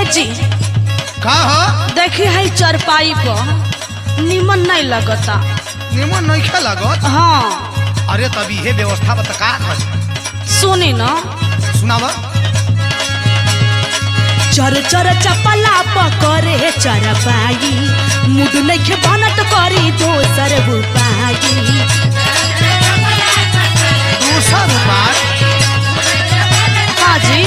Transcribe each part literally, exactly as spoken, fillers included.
जी का हो देखी है चरपाई पर निमन नहीं लगता। निमन नहीं खे लागत। हाँ अरे तभी ये व्यवस्था बता का कर सुनी ना सुनाव। चर चर चपला पकड़े चरपाई मुड नहीं बनत करी दोसर उपाई। दूसर उपाय हाँ जी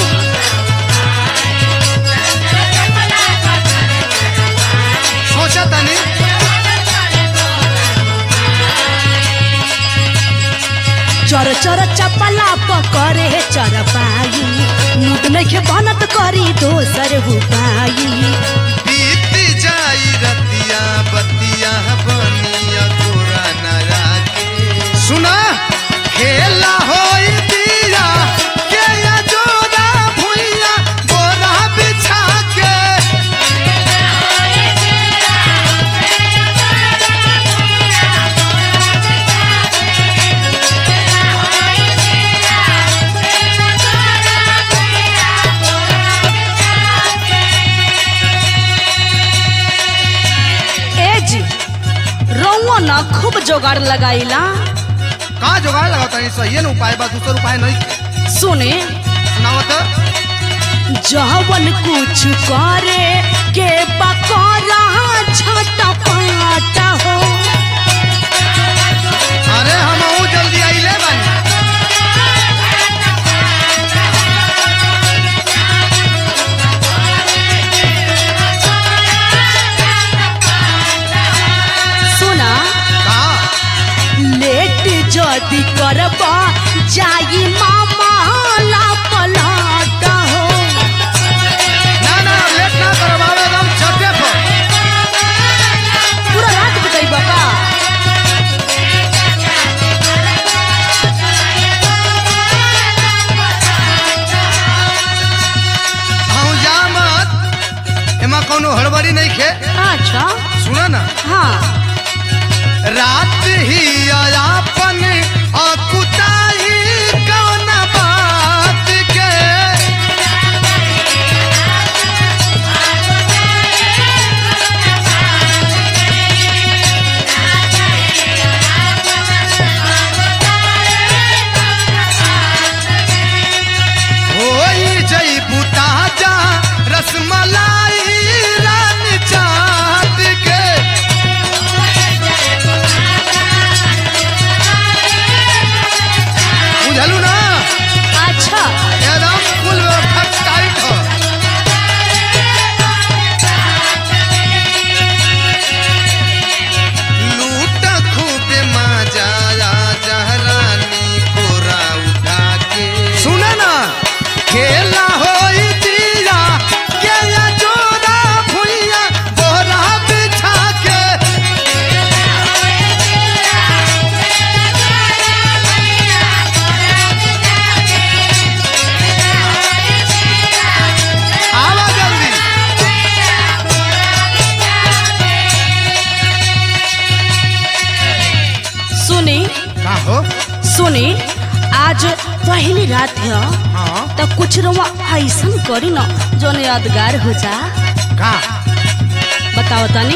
सोचा तनी चर चर चपला पकड़े चरपाई मुड नहीं बनत करी दोसर उपाई। बीत जाई रतिया बतिया बनिया तोरा नया के सुना खेला होई दिया के या जोरा भुइया बोरा बिछा के रउआ ना खूब जोगाड़ लगाईला। का जुगाड़ लगाता है सही न उपाय बा दूसर उपाय नहीं सुने सुनावत। जवन कुछ करे के पकड़ा छटा पाटा हो। अरे हम जल्दी आइले बानी। सुना लेट जदी करबा जाई मामा ला पलट हो। ना ना लेट ना करवावे हम छते पर पूरा रात बिताई बाबा। हम जा मत एमा कोनो हड़बड़ी नहीं खे। अच्छा सुना ना हाँ रात ही अपन अकुताई कौन बात के होई जई बुता जा रसमलाई रानी चाँद के बुझलू ना अच्छा एकदम फुल व्यवस्था टाइट हो। लूट खूब मजा जहरानी कोरा उठा के सुना ना खेला होई दिया के या जोरा भुइया बोरा बिछा के आवा जल्दी। सुनी का हो सुनी आज पहली रात है हाँ तो कुछ रवा ऐसन करी ना जो यादगार हो जा। का बताओ तनी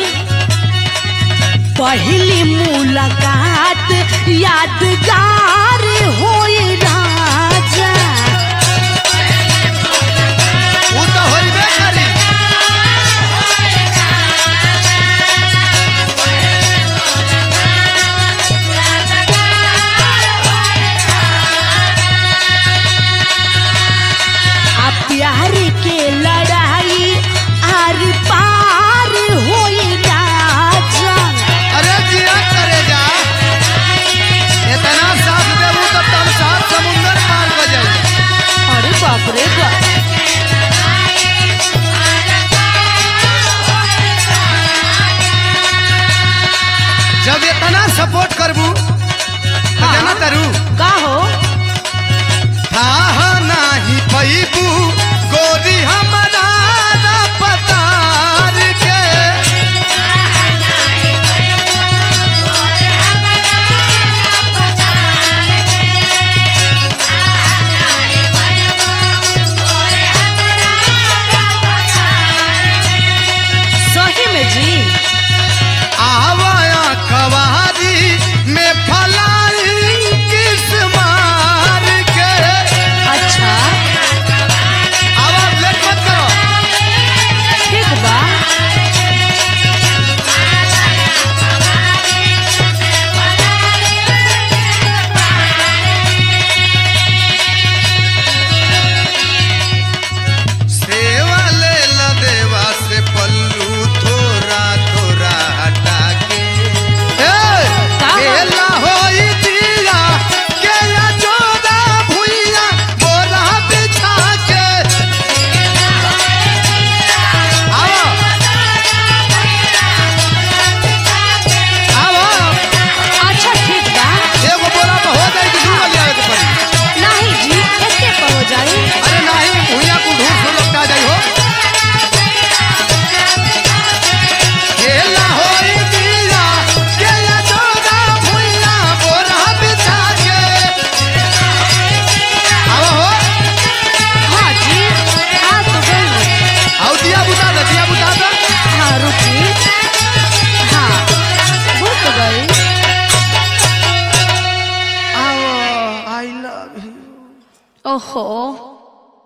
पहली मुलाकात यादगार होई राजा। वो तो होइबे करी। आ प्यार के लड़ाई आर पार होई राजा। अरे जिया करे जा इतना साथ देबू तब तो हम सात समुंदर पार कर जाई। अरे बाप रे बाप जब इतना सपोर्ट करबू